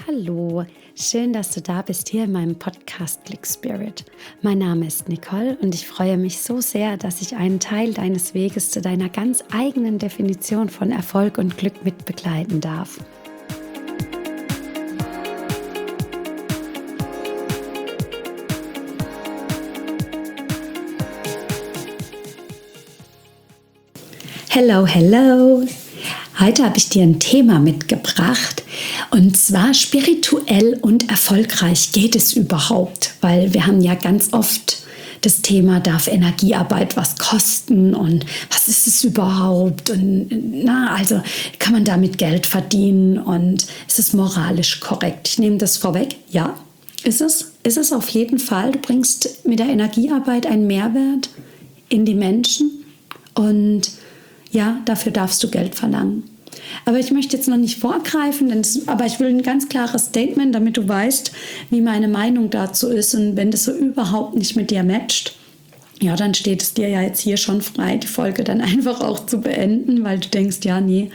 Hallo, schön, dass du da bist hier in meinem Podcast Click Spirit. Mein Name ist Nicole und ich freue mich so sehr, dass ich einen Teil deines Weges zu deiner ganz eigenen Definition von Erfolg und Glück mit begleiten darf. Hello, hello! Heute habe ich dir ein Thema mitgebracht und zwar spirituell und erfolgreich geht es überhaupt, weil wir haben ja ganz oft das Thema, darf Energiearbeit was kosten und was ist es überhaupt und also kann man damit Geld verdienen und ist es moralisch korrekt? Ich nehme das vorweg, ja, ist es auf jeden Fall. Du bringst mit der Energiearbeit einen Mehrwert in die Menschen und ja, dafür darfst du Geld verlangen. Aber ich möchte jetzt noch nicht vorgreifen, aber ich will ein ganz klares Statement, damit du weißt, wie meine Meinung dazu ist. Und wenn das so überhaupt nicht mit dir matcht, ja, dann steht es dir ja jetzt hier schon frei, die Folge dann einfach auch zu beenden, weil du denkst, ja, nee,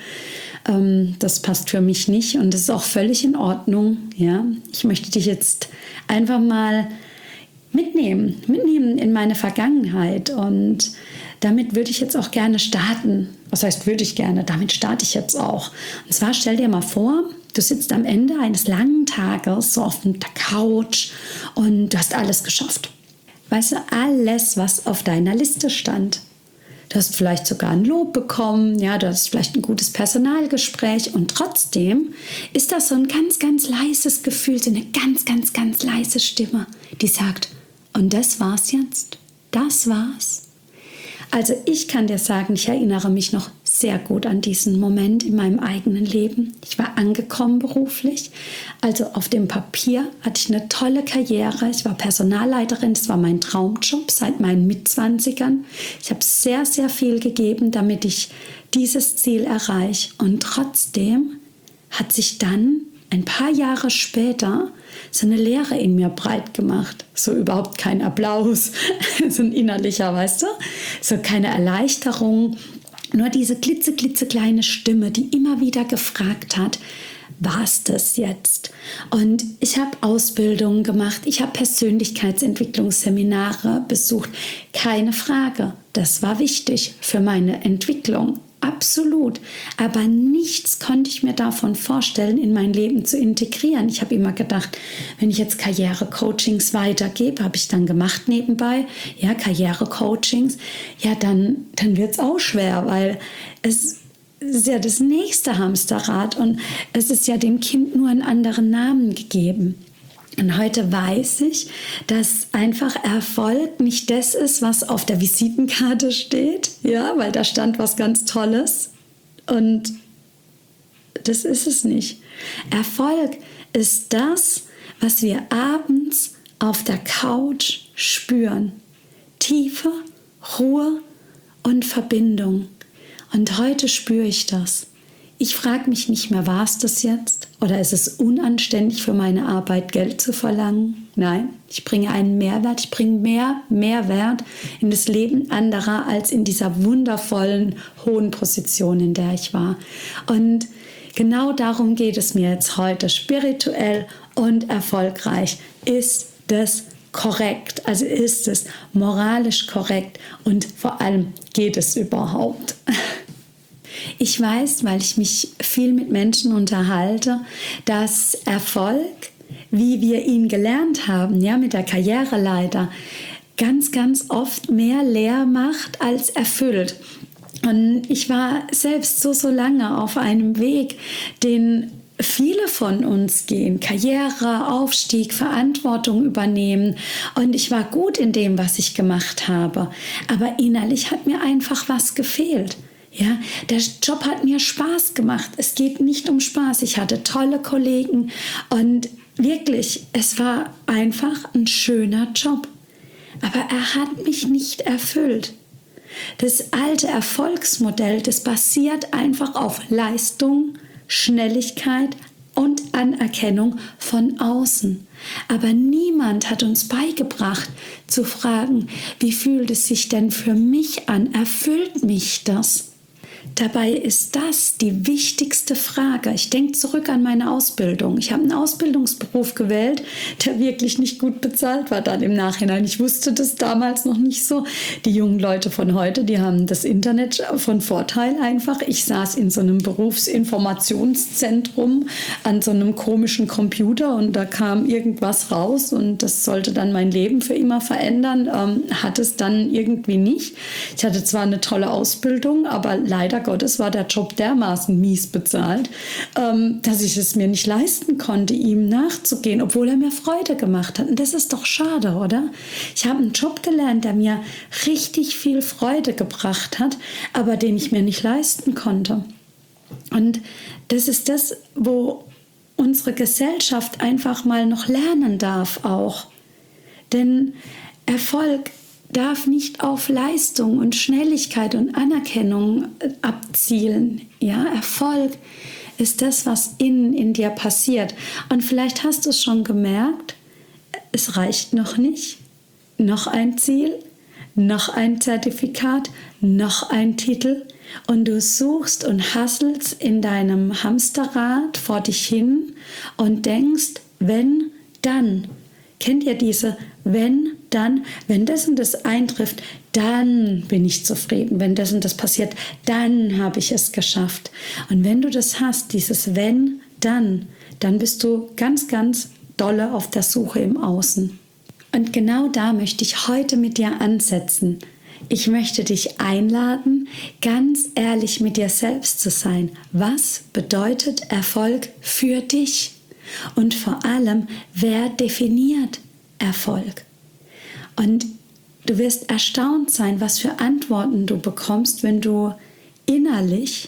das passt für mich nicht. Und das ist auch völlig in Ordnung. Ja, ich möchte dich jetzt einfach mal mitnehmen in meine Vergangenheit und damit würde ich jetzt auch gerne starten. Was heißt würde ich gerne? Damit starte ich jetzt auch. Und zwar stell dir mal vor, du sitzt am Ende eines langen Tages so auf der Couch und du hast alles geschafft. Weißt du, alles, was auf deiner Liste stand. Du hast vielleicht sogar ein Lob bekommen, ja, du hast vielleicht ein gutes Personalgespräch und trotzdem ist das so ein ganz, ganz leises Gefühl, so eine ganz, ganz, ganz leise Stimme, die sagt, und das war's jetzt, das war's. Also ich kann dir sagen, ich erinnere mich noch sehr gut an diesen Moment in meinem eigenen Leben. Ich war angekommen beruflich, also auf dem Papier hatte ich eine tolle Karriere. Ich war Personalleiterin, das war mein Traumjob seit meinen Mitzwanzigern. Ich habe sehr, sehr viel gegeben, damit ich dieses Ziel erreiche. Und trotzdem hat sich dann ein paar Jahre später so eine Leere in mir breit gemacht. So überhaupt kein Applaus, so ein innerlicher, weißt du? So keine Erleichterung. Nur diese klitzekleine Stimme, die immer wieder gefragt hat, war's das jetzt? Und ich habe Ausbildungen gemacht, ich habe Persönlichkeitsentwicklungsseminare besucht. Keine Frage, das war wichtig für meine Entwicklung. Absolut. Aber nichts konnte ich mir davon vorstellen, in mein Leben zu integrieren. Ich habe immer gedacht, wenn ich jetzt Karrierecoachings weitergebe, habe ich dann gemacht nebenbei, ja, Karrierecoachings, ja, dann wird es auch schwer, weil es ist ja das nächste Hamsterrad und es ist ja dem Kind nur einen anderen Namen gegeben. Und heute weiß ich, dass einfach Erfolg nicht das ist, was auf der Visitenkarte steht, ja, weil da stand was ganz Tolles und das ist es nicht. Erfolg ist das, was wir abends auf der Couch spüren. Tiefe, Ruhe und Verbindung. Und heute spüre ich das. Ich frage mich nicht mehr, war es das jetzt? Oder ist es unanständig für meine Arbeit Geld zu verlangen? Nein, ich bringe einen Mehrwert, ich bringe mehr Mehrwert in das Leben anderer als in dieser wundervollen, hohen Position, in der ich war. Und genau darum geht es mir jetzt heute, spirituell und erfolgreich. Ist das korrekt? Also ist es moralisch korrekt und vor allem geht es überhaupt? Ich weiß, weil ich mich viel mit Menschen unterhalte, dass Erfolg, wie wir ihn gelernt haben, ja, mit der Karriereleiter, ganz, ganz oft mehr leer macht als erfüllt. Und ich war selbst so lange auf einem Weg, den viele von uns gehen. Karriere, Aufstieg, Verantwortung übernehmen. Und ich war gut in dem, was ich gemacht habe. Aber innerlich hat mir einfach was gefehlt. Ja, der Job hat mir Spaß gemacht. Es geht nicht um Spaß. Ich hatte tolle Kollegen und wirklich, es war einfach ein schöner Job. Aber er hat mich nicht erfüllt. Das alte Erfolgsmodell, das basiert einfach auf Leistung, Schnelligkeit und Anerkennung von außen. Aber niemand hat uns beigebracht, zu fragen, wie fühlt es sich denn für mich an? Erfüllt mich das? Dabei ist das die wichtigste Frage. Ich denke zurück an meine Ausbildung. Ich habe einen Ausbildungsberuf gewählt, der wirklich nicht gut bezahlt war dann im Nachhinein. Ich wusste das damals noch nicht so. Die jungen Leute von heute, die haben das Internet von Vorteil einfach. Ich saß in so einem Berufsinformationszentrum an so einem komischen Computer und da kam irgendwas raus und das sollte dann mein Leben für immer verändern. Hat es dann irgendwie nicht. Ich hatte zwar eine tolle Ausbildung, aber leider Gottes war der Job dermaßen mies bezahlt, dass ich es mir nicht leisten konnte, ihm nachzugehen, obwohl er mir Freude gemacht hat. Und das ist doch schade, oder? Ich habe einen Job gelernt, der mir richtig viel Freude gebracht hat, aber den ich mir nicht leisten konnte. Und das ist das, wo unsere Gesellschaft einfach mal noch lernen darf auch. Denn Erfolg darf nicht auf Leistung und Schnelligkeit und Anerkennung abzielen. Ja, Erfolg ist das, was innen in dir passiert. Und vielleicht hast du es schon gemerkt, es reicht noch nicht. Noch ein Ziel, noch ein Zertifikat, noch ein Titel. Und du suchst und hasselst in deinem Hamsterrad vor dich hin und denkst, wenn, dann. Kennt ihr diese wenn, dann, wenn das und das eintrifft, dann bin ich zufrieden. Wenn das und das passiert, dann habe ich es geschafft. Und wenn du das hast, dieses wenn, dann bist du ganz, ganz dolle auf der Suche im Außen. Und genau da möchte ich heute mit dir ansetzen. Ich möchte dich einladen, ganz ehrlich mit dir selbst zu sein. Was bedeutet Erfolg für dich? Und vor allem, wer definiert Erfolg? Und du wirst erstaunt sein, was für Antworten du bekommst, wenn du innerlich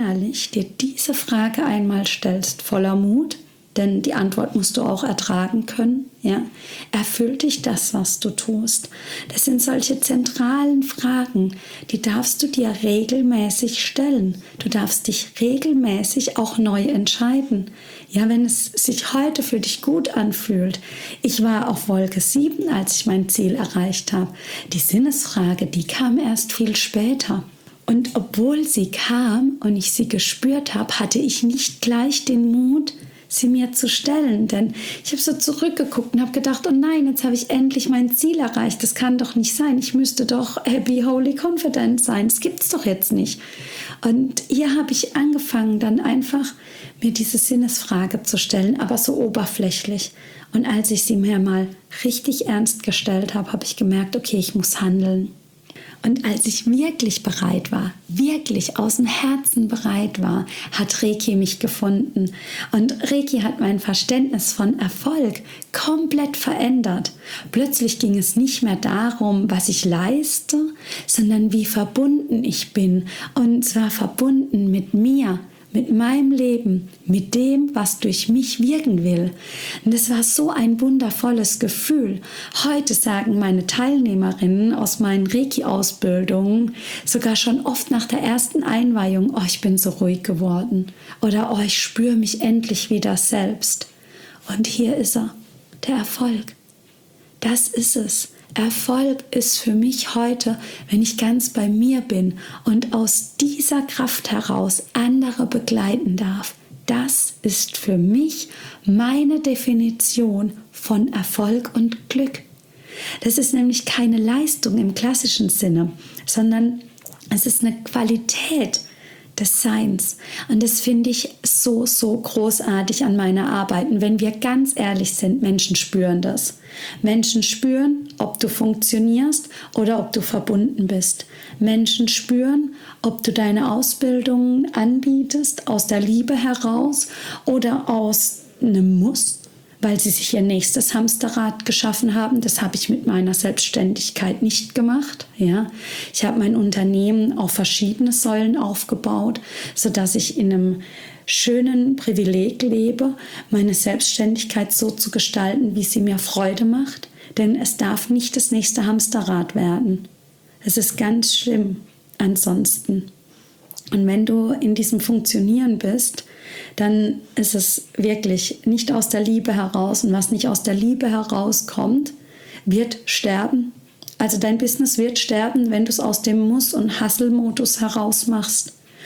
dir diese Frage einmal stellst, voller Mut, denn die Antwort musst du auch ertragen können. Ja? Erfüllt dich das, was du tust? Das sind solche zentralen Fragen, die darfst du dir regelmäßig stellen. Du darfst dich regelmäßig auch neu entscheiden. Ja, wenn es sich heute für dich gut anfühlt. Ich war auf Wolke 7, als ich mein Ziel erreicht habe. Die Sinnesfrage, die kam erst viel später. Und obwohl sie kam und ich sie gespürt habe, hatte ich nicht gleich den Mut, sie mir zu stellen. Denn ich habe so zurückgeguckt und habe gedacht, oh nein, jetzt habe ich endlich mein Ziel erreicht. Das kann doch nicht sein. Ich müsste doch happy, holy, confident sein. Das gibt es doch jetzt nicht. Und hier habe ich angefangen, dann einfach mir diese Sinnesfrage zu stellen, aber so oberflächlich. Und als ich sie mir mal richtig ernst gestellt habe, habe ich gemerkt, okay, ich muss handeln. Und als ich wirklich bereit war, wirklich aus dem Herzen bereit war, hat Reiki mich gefunden. Und Reiki hat mein Verständnis von Erfolg komplett verändert. Plötzlich ging es nicht mehr darum, was ich leiste, sondern wie verbunden ich bin. Und zwar verbunden mit mir, mit meinem Leben, mit dem, was durch mich wirken will. Und das war so ein wundervolles Gefühl. Heute sagen meine Teilnehmerinnen aus meinen Reiki-Ausbildungen sogar schon oft nach der ersten Einweihung, oh, ich bin so ruhig geworden. Oder oh, ich spüre mich endlich wieder selbst. Und hier ist er, der Erfolg. Das ist es. Erfolg ist für mich heute, wenn ich ganz bei mir bin und aus dieser Kraft heraus andere begleiten darf. Das ist für mich meine Definition von Erfolg und Glück. Das ist nämlich keine Leistung im klassischen Sinne, sondern es ist eine Qualität des Seins. Und das finde ich so, so großartig an meiner Arbeit. Und wenn wir ganz ehrlich sind, Menschen spüren das. Menschen spüren, ob du funktionierst oder ob du verbunden bist. Menschen spüren, ob du deine Ausbildung anbietest, aus der Liebe heraus oder aus einem Muss, weil sie sich ihr nächstes Hamsterrad geschaffen haben. Das habe ich mit meiner Selbstständigkeit nicht gemacht. Ja. Ich habe mein Unternehmen auf verschiedene Säulen aufgebaut, sodass ich in einem schönen Privileg lebe, meine Selbstständigkeit so zu gestalten, wie sie mir Freude macht. Denn es darf nicht das nächste Hamsterrad werden. Es ist ganz schlimm ansonsten. Und wenn du in diesem Funktionieren bist, dann ist es wirklich nicht aus der Liebe heraus. Und was nicht aus der Liebe herauskommt, wird sterben. Also dein Business wird sterben, wenn du es aus dem Muss- und Hustle-Modus heraus machst.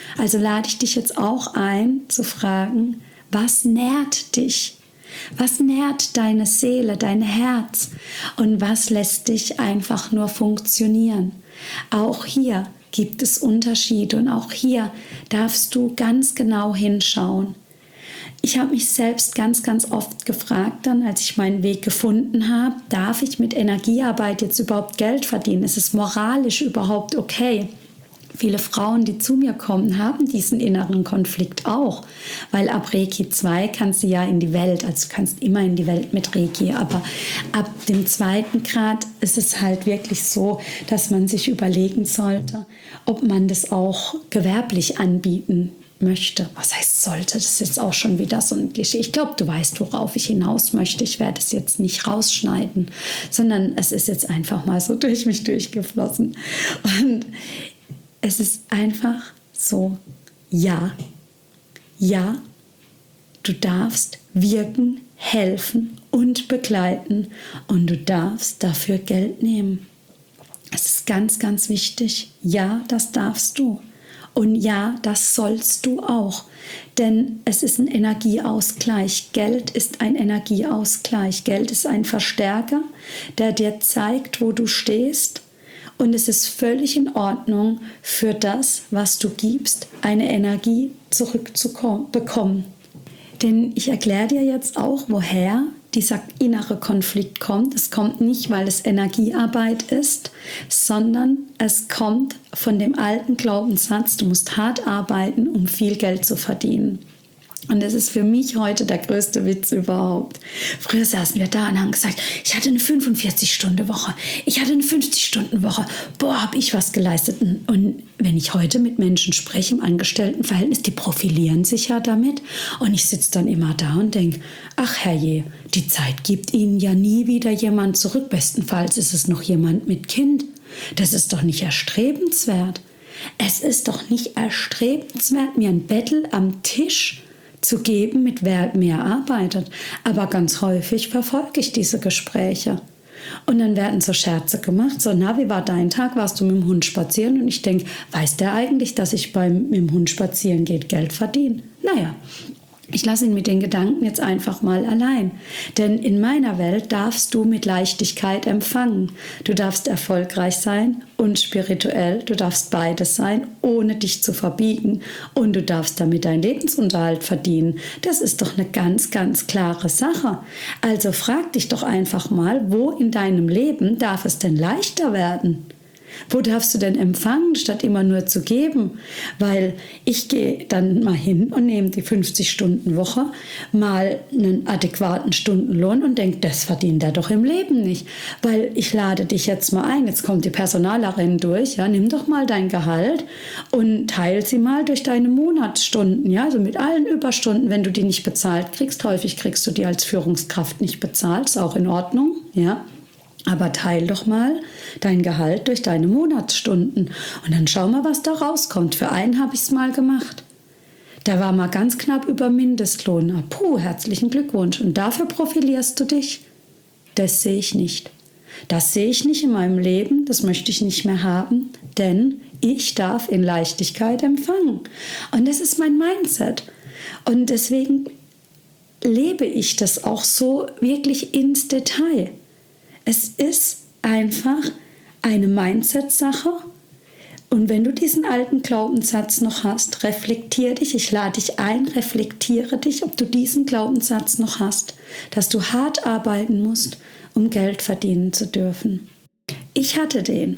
Also lade ich dich jetzt auch ein, zu fragen, was nährt dich? Was nährt deine Seele, dein Herz? Und was lässt dich einfach nur funktionieren? Auch hier gibt es Unterschiede und auch hier darfst du ganz genau hinschauen. Ich habe mich selbst ganz, ganz oft gefragt, dann, als ich meinen Weg gefunden habe, darf ich mit Energiearbeit jetzt überhaupt Geld verdienen? Ist es moralisch überhaupt okay? Viele Frauen, die zu mir kommen, haben diesen inneren Konflikt auch, weil ab Reiki 2 kannst du ja in die Welt, also du kannst immer in die Welt mit Reiki, aber ab dem 2. Grad ist es halt wirklich so, dass man sich überlegen sollte, ob man das auch gewerblich anbieten möchte. Was heißt sollte? Das ist jetzt auch schon wieder so ein Klischee. Ich glaube, du weißt, worauf ich hinaus möchte. Ich werde es jetzt nicht rausschneiden, sondern es ist jetzt einfach mal so durch mich durchgeflossen. Und es ist einfach so, ja, du darfst wirken, helfen und begleiten und du darfst dafür Geld nehmen. Es ist ganz, ganz wichtig. Ja, das darfst du. Und ja, das sollst du auch. Denn es ist ein Energieausgleich. Geld ist ein Energieausgleich. Geld ist ein Verstärker, der dir zeigt, wo du stehst. Und es ist völlig in Ordnung, für das, was du gibst, eine Energie zurückzubekommen. Denn ich erkläre dir jetzt auch, woher dieser innere Konflikt kommt. Es kommt nicht, weil es Energiearbeit ist, sondern es kommt von dem alten Glaubenssatz, du musst hart arbeiten, um viel Geld zu verdienen. Und das ist für mich heute der größte Witz überhaupt. Früher saßen wir da und haben gesagt, ich hatte eine 45-Stunden-Woche, ich hatte eine 50-Stunden-Woche. Boah, habe ich was geleistet. Und wenn ich heute mit Menschen spreche im Angestelltenverhältnis, die profilieren sich ja damit. Und ich sitze dann immer da und denke, ach herrje, die Zeit gibt ihnen ja nie wieder jemand zurück. Bestenfalls ist es noch jemand mit Kind. Das ist doch nicht erstrebenswert. Es ist doch nicht erstrebenswert, mir ein Bettel am Tisch zu geben, mit wer mehr arbeitet. Aber ganz häufig verfolge ich diese Gespräche. Und dann werden so Scherze gemacht, so, na, wie war dein Tag? Warst du mit dem Hund spazieren? Und ich denke, weiß der eigentlich, dass ich mit dem Hund spazieren geht, Geld verdiene? Naja, ich lasse ihn mit den Gedanken jetzt einfach mal allein. Denn in meiner Welt darfst du mit Leichtigkeit empfangen. Du darfst erfolgreich sein und spirituell. Du darfst beides sein, ohne dich zu verbiegen. Und du darfst damit deinen Lebensunterhalt verdienen. Das ist doch eine ganz, ganz klare Sache. Also frag dich doch einfach mal, wo in deinem Leben darf es denn leichter werden? Wo darfst du denn empfangen, statt immer nur zu geben? Weil ich gehe dann mal hin und nehme die 50-Stunden-Woche, mal einen adäquaten Stundenlohn und denke, das verdient er doch im Leben nicht. Weil ich lade dich jetzt mal ein, jetzt kommt die Personalerin durch, ja, nimm doch mal dein Gehalt und teile sie mal durch deine Monatsstunden, ja, also mit allen Überstunden, wenn du die nicht bezahlt kriegst. Häufig kriegst du die als Führungskraft nicht bezahlt, ist auch in Ordnung, ja. Aber teil doch mal dein Gehalt durch deine Monatsstunden und dann schau mal, was da rauskommt. Für einen habe ich es mal gemacht. Da war mal ganz knapp über Mindestlohn. Puh, herzlichen Glückwunsch. Und dafür profilierst du dich? Das sehe ich nicht. Das sehe ich nicht in meinem Leben, das möchte ich nicht mehr haben, denn ich darf in Leichtigkeit empfangen. Und das ist mein Mindset. Und deswegen lebe ich das auch so wirklich ins Detail. Es ist einfach eine Mindset-Sache. Und wenn du diesen alten Glaubenssatz noch hast, reflektier dich. Ich lade dich ein, reflektiere dich, ob du diesen Glaubenssatz noch hast, dass du hart arbeiten musst, um Geld verdienen zu dürfen. Ich hatte den.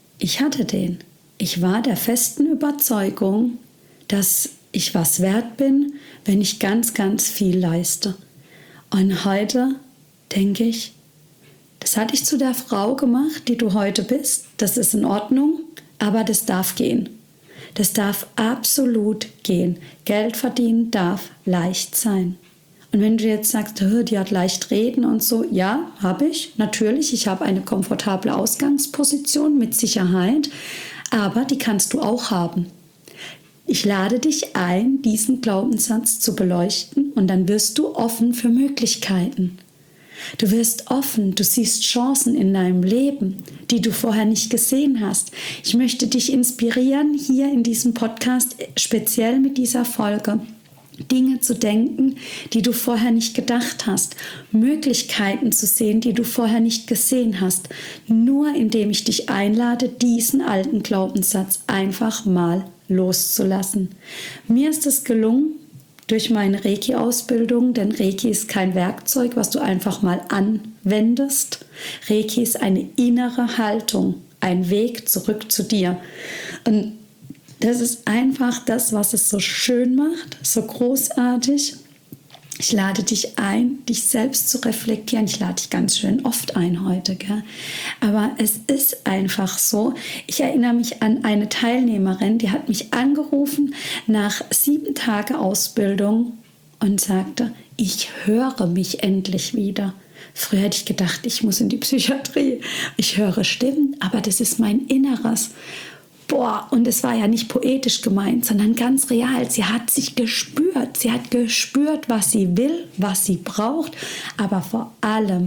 Ich war der festen Überzeugung, dass ich was wert bin, wenn ich ganz, ganz viel leiste. Und heute denke ich, das hatte ich zu der Frau gemacht, die du heute bist. Das ist in Ordnung, aber das darf gehen. Das darf absolut gehen. Geld verdienen darf leicht sein. Und wenn du jetzt sagst, die hat leicht reden und so, ja, habe ich, natürlich. Ich habe eine komfortable Ausgangsposition mit Sicherheit, aber die kannst du auch haben. Ich lade dich ein, diesen Glaubenssatz zu beleuchten und dann wirst du offen für Möglichkeiten. Du wirst offen, du siehst Chancen in deinem Leben, die du vorher nicht gesehen hast. Ich möchte dich inspirieren, hier in diesem Podcast, speziell mit dieser Folge, Dinge zu denken, die du vorher nicht gedacht hast, Möglichkeiten zu sehen, die du vorher nicht gesehen hast, nur indem ich dich einlade, diesen alten Glaubenssatz einfach mal loszulassen. Mir ist es gelungen, durch meine Reiki-Ausbildung, denn Reiki ist kein Werkzeug, was du einfach mal anwendest. Reiki ist eine innere Haltung, ein Weg zurück zu dir. Und das ist einfach das, was es so schön macht, so großartig. Ich lade dich ein, dich selbst zu reflektieren. Ich lade dich ganz schön oft ein heute, gell? Aber es ist einfach so. Ich erinnere mich an eine Teilnehmerin, die hat mich angerufen nach 7 Tagen Ausbildung und sagte, ich höre mich endlich wieder. Früher hätte ich gedacht, ich muss in die Psychiatrie. Ich höre Stimmen, aber das ist mein Inneres. Boah, und es war ja nicht poetisch gemeint, sondern ganz real. Sie hat sich gespürt. Sie hat gespürt, was sie will, was sie braucht. Aber vor allem,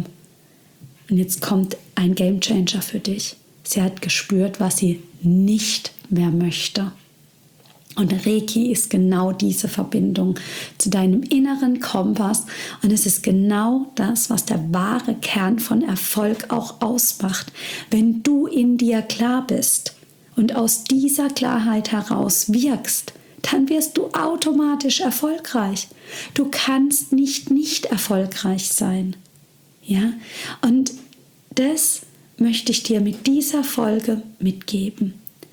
und jetzt kommt ein Gamechanger für dich, sie hat gespürt, was sie nicht mehr möchte. Und Reiki ist genau diese Verbindung zu deinem inneren Kompass. Und es ist genau das, was der wahre Kern von Erfolg auch ausmacht. Wenn du in dir klar bist und aus dieser Klarheit heraus wirkst, dann wirst du automatisch erfolgreich. Du kannst nicht erfolgreich sein. Ja? Und das möchte ich dir mit dieser Folge mitgeben.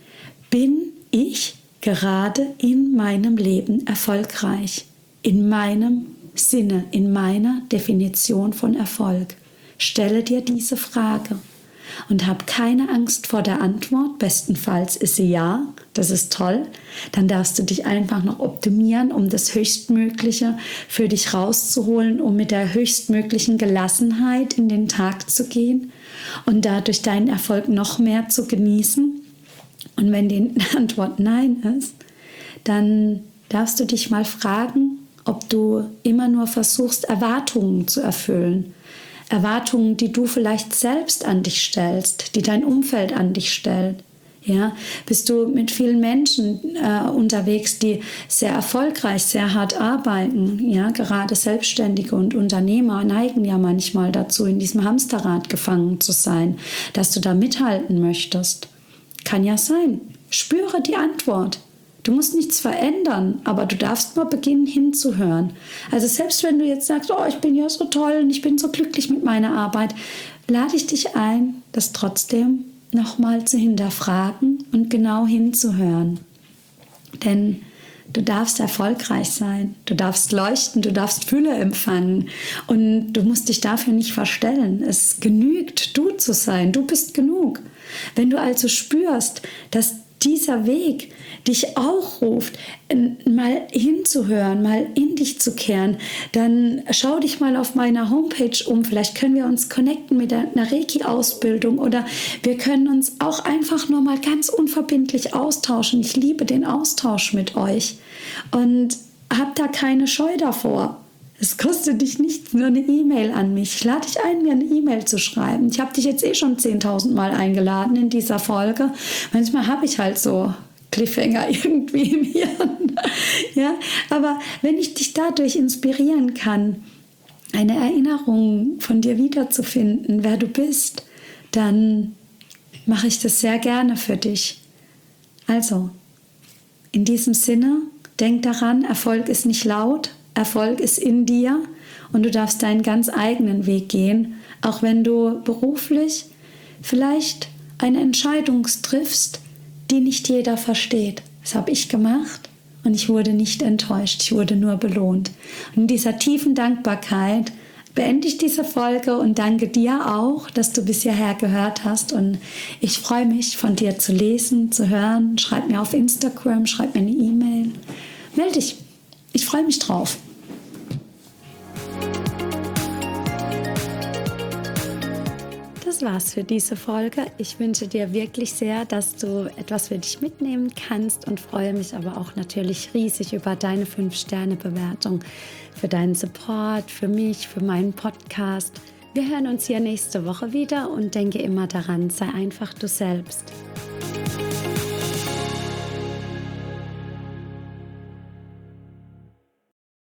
Bin ich gerade in meinem Leben erfolgreich? In meinem Sinne, in meiner Definition von Erfolg? Stelle dir diese Frage. Und hab keine Angst vor der Antwort. Bestenfalls ist sie ja, das ist toll. Dann darfst du dich einfach noch optimieren, um das Höchstmögliche für dich rauszuholen, um mit der höchstmöglichen Gelassenheit in den Tag zu gehen und dadurch deinen Erfolg noch mehr zu genießen. Und wenn die Antwort Nein ist, dann darfst du dich mal fragen, ob du immer nur versuchst, Erwartungen zu erfüllen. Erwartungen, die du vielleicht selbst an dich stellst, die dein Umfeld an dich stellt. Ja, bist du mit vielen Menschen unterwegs, die sehr erfolgreich, sehr hart arbeiten. Ja, gerade Selbstständige und Unternehmer neigen ja manchmal dazu, in diesem Hamsterrad gefangen zu sein, dass du da mithalten möchtest. Kann ja sein. Spüre die Antwort. Du musst nichts verändern, aber du darfst mal beginnen hinzuhören. Also selbst wenn du jetzt sagst, oh, ich bin ja so toll und ich bin so glücklich mit meiner Arbeit, lade ich dich ein, das trotzdem nochmal zu hinterfragen und genau hinzuhören. Denn du darfst erfolgreich sein, du darfst leuchten, du darfst Fülle empfangen und du musst dich dafür nicht verstellen. Es genügt, du zu sein, du bist genug. Wenn du also spürst, dass dieser Weg dich auch ruft, mal hinzuhören, mal in dich zu kehren, dann schau dich mal auf meiner Homepage um. Vielleicht können wir uns connecten mit einer Reiki-Ausbildung oder wir können uns auch einfach nur mal ganz unverbindlich austauschen. Ich liebe den Austausch mit euch und hab da keine Scheu davor. Es kostet dich nichts, nur eine E-Mail an mich. Ich lade dich ein, mir eine E-Mail zu schreiben. Ich habe dich jetzt schon 10.000 Mal eingeladen in dieser Folge. Manchmal habe ich halt so Cliffhanger irgendwie im Hirn. Ja? Aber wenn ich dich dadurch inspirieren kann, eine Erinnerung von dir wiederzufinden, wer du bist, dann mache ich das sehr gerne für dich. Also, in diesem Sinne, denk daran, Erfolg ist nicht laut, Erfolg ist in dir und du darfst deinen ganz eigenen Weg gehen, auch wenn du beruflich vielleicht eine Entscheidung triffst, die nicht jeder versteht. Das habe ich gemacht und ich wurde nicht enttäuscht, ich wurde nur belohnt. Und in dieser tiefen Dankbarkeit beende ich diese Folge und danke dir auch, dass du bis hierher gehört hast und ich freue mich, von dir zu lesen, zu hören. Schreib mir auf Instagram, schreib mir eine E-Mail. Melde dich. Ich freue mich drauf. Das war's für diese Folge. Ich wünsche dir wirklich sehr, dass du etwas für dich mitnehmen kannst und freue mich aber auch natürlich riesig über deine 5-Sterne-Bewertung, für deinen Support, für mich, für meinen Podcast. Wir hören uns hier nächste Woche wieder und denke immer daran, sei einfach du selbst.